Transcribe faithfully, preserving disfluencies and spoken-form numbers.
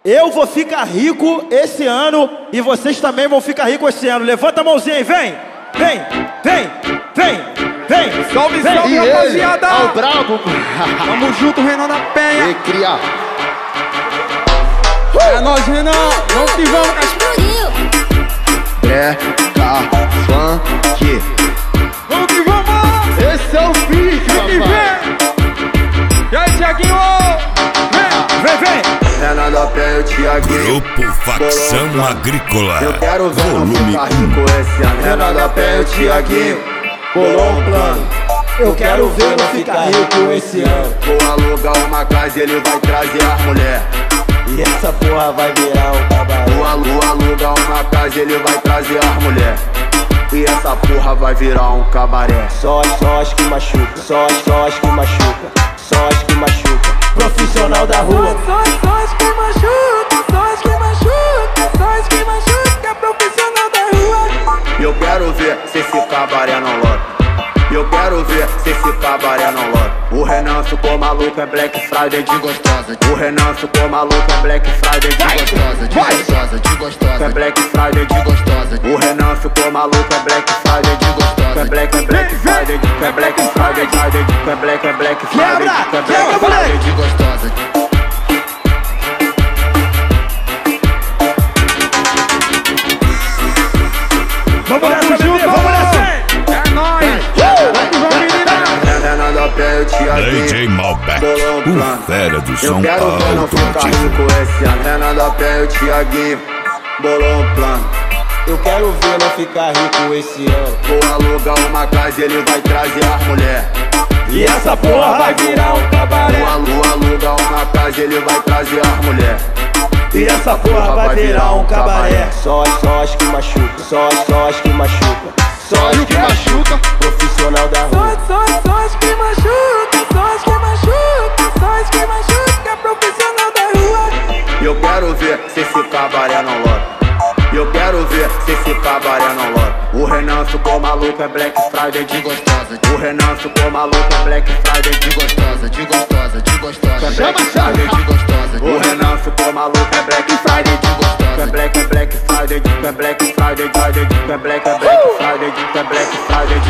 Eu vou ficar rico esse ano e vocês também vão ficar ricos esse ano. Levanta a mãozinha aí, vem! Vem! Vem! Vem! Vem! Salve, vem. salve, e rapaziada! Ele, ao brabo! Tamo junto, Renan da Penha! E cria! Uh! É nóis, Renan! Vamos que vamos, cachorro! Breca, funk! Vamos que vamos! Esse é o pique, Vem, papai! E aí, Thiaguinho? Vem! Vem, vem! Renan da Penha, o Thiaguinho. Grupo Facção Agrícola. Eu quero ver não Volume ficar rico esse ano. Renan da Penha, o Thiaguinho. Bolou um plano. Eu quero ver não ficar rico esse ano. Vou alugar uma casa e ele vai trazer as mulher. E essa porra vai virar um cabaré. Vou alu- alugar uma casa e ele vai trazer as mulher. E essa porra vai virar um cabaré. Só as, só as que machuca, só as, só as que machuca, só as que machuca. Profissional da rua. Só as, só as que machuca, só as que machuca, só as que machuca, profissional da rua. E eu quero ver se esse cabaré não lota. E eu quero ver se esse cabaré não lota. O Renan ficou maluco, é Black Friday de gostosa. O Renan ficou maluco, é Black Friday de gostosa. De gostosa, de gostosa. É Black Friday de gostosa. O Renan ficou maluco, é Black Friday de gostosa. É Black, é Black Friday, é Black Friday, Friday, é Black, é Black Friday, Quebra, é Black quebra, Friday de gostosa. Vamos nessa, bebê, vamos nessa! É nóis! Vamos, menina! Renan da Penha, o Thiaguinho. D J Malbec, Bolou um plano. o fera do Eu São quero ver não Paulo ficar Automotivo. rico esse ano. Renan da Penha, o Thiaguinho. Bolou um plano. Eu quero ver não ficar rico esse ano. Vou alugar uma casa e ele vai trazer as mulher. E essa porra vai virar um cabaré. Vou alu- alugar uma casa e ele vai trazer as mulher. E essa porra vai virar um cabaré. Só as, só as que machuca, só as, só as que machuca, só as que machuca. Profissional da Só rua. as, só as, só as que machuca, só as que machuca, só as que machuca, profissional da rua. E eu quero ver se esse cabaré não lota. E eu quero ver se esse cabaré não lota. O Renan ficou maluco, é Black Friday de gostosa. O Renan ficou maluco, é Black Friday de gostosa. De gostosa, de gostosa. É Black Friday de gostosa. O Renan ficou maluco, é Black Friday de gostosa. É Black, é Black Friday, é Black Friday, Friday, é Black, é Black Friday, é Black Friday de